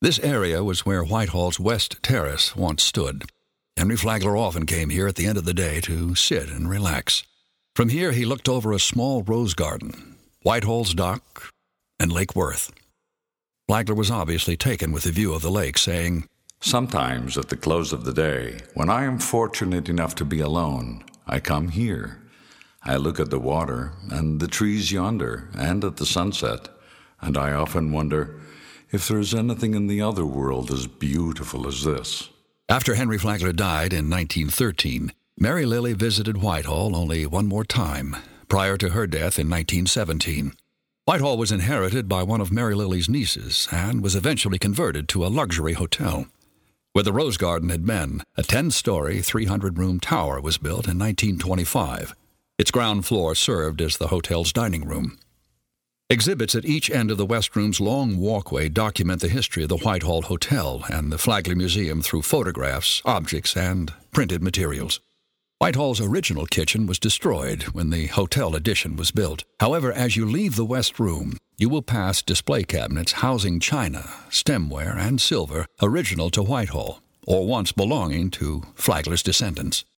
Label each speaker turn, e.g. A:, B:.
A: This area was where Whitehall's West Terrace once stood. Henry Flagler often came here at the end of the day to sit and relax. From here he looked over a small rose garden, Whitehall's dock, and Lake Worth. Flagler was obviously taken with the view of the lake, saying,
B: "Sometimes at the close of the day, when I am fortunate enough to be alone, I come here. I look at the water and the trees yonder and at the sunset, and I often wonder if there is anything in the other world as beautiful as this."
A: After Henry Flagler died in 1913, Mary Lily visited Whitehall only one more time, prior to her death in 1917. Whitehall was inherited by one of Mary Lily's nieces and was eventually converted to a luxury hotel. Where the Rose Garden had been, a 10-story, 300-room tower was built in 1925. Its ground floor served as the hotel's dining room. Exhibits at each end of the West Room's long walkway document the history of the Whitehall Hotel and the Flagler Museum through photographs, objects, and printed materials. Whitehall's original kitchen was destroyed when the hotel addition was built. However, as you leave the West Room, you will pass display cabinets housing china, stemware, and silver original to Whitehall, or once belonging to Flagler's descendants.